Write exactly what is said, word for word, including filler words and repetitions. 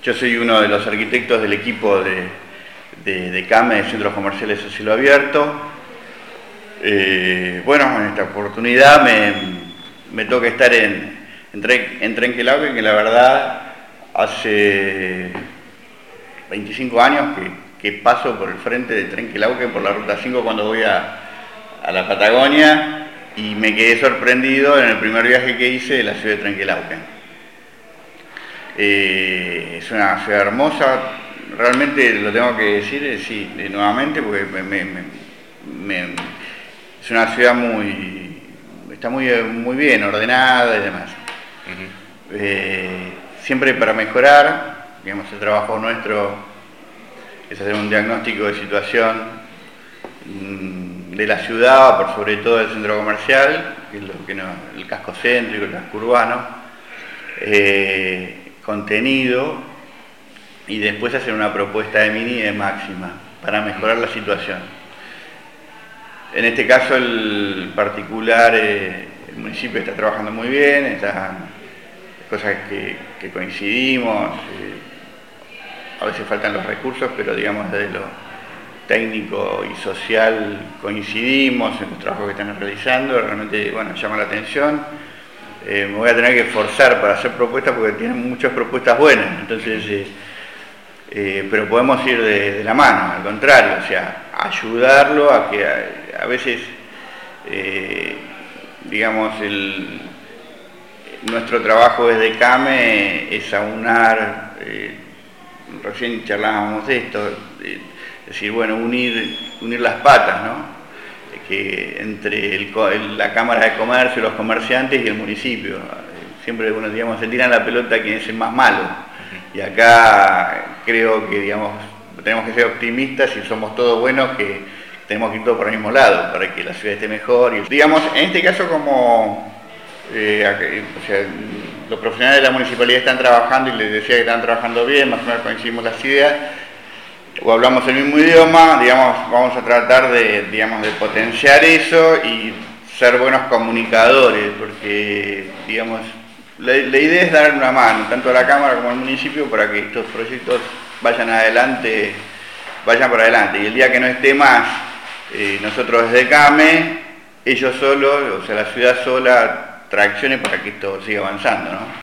Yo soy uno de los arquitectos del equipo de, de, de CAME, de Centros Comerciales a Cielo Abierto. Eh, bueno, en esta oportunidad me, me toca estar en, en, Tren, en Trenquelauquen, que la verdad hace veinticinco años que, que paso por el frente de Trenquelauquen por la ruta cinco cuando voy a, a la Patagonia, y me quedé sorprendido en el primer viaje que hice de la ciudad de Trenquelauquen. Eh, es una ciudad hermosa, realmente lo tengo que decir, eh, sí, eh, nuevamente, porque me, me, me, me, es una ciudad muy, está muy, muy bien ordenada y demás. Uh-huh. eh, siempre para mejorar, digamos, el trabajo nuestro es hacer un diagnóstico de situación mmm, de la ciudad, por sobre todo del centro comercial, que es lo que no, el casco céntrico, el casco urbano. Eh, contenido, y después hacer una propuesta de mínima y de máxima para mejorar la situación. En este caso el particular, eh, el municipio está trabajando muy bien, están cosas que, que coincidimos, eh, a veces faltan los recursos, pero digamos desde lo técnico y social coincidimos en los trabajos que están realizando, realmente bueno, llama la atención. Eh, me voy a tener que esforzar para hacer propuestas porque tienen muchas propuestas buenas, entonces, eh, eh, pero podemos ir de, de la mano, al contrario, o sea, ayudarlo a que a, a veces, eh, digamos, el, nuestro trabajo desde CAME es aunar, eh, recién charlábamos de esto, eh, es decir, bueno, unir, unir las patas, ¿no? Que entre el, la Cámara de Comercio, los comerciantes y el municipio. Siempre, bueno, digamos, se tiran la pelota quien es el más malo. Y acá creo que, digamos, tenemos que ser optimistas y somos todos buenos, que tenemos que ir todos por el mismo lado para que la ciudad esté mejor. Y, digamos, en este caso, como eh, o sea, los profesionales de la municipalidad están trabajando, y les decía que están trabajando bien, más o menos coincidimos las ideas, o hablamos el mismo idioma, digamos, vamos a tratar de, digamos, de potenciar eso y ser buenos comunicadores, porque, digamos, la, la idea es dar una mano, tanto a la Cámara como al municipio, para que estos proyectos vayan adelante, vayan por adelante. Y el día que no esté más, eh, nosotros desde CAME, ellos solos, o sea, la ciudad sola, traccione para que esto siga avanzando, ¿no?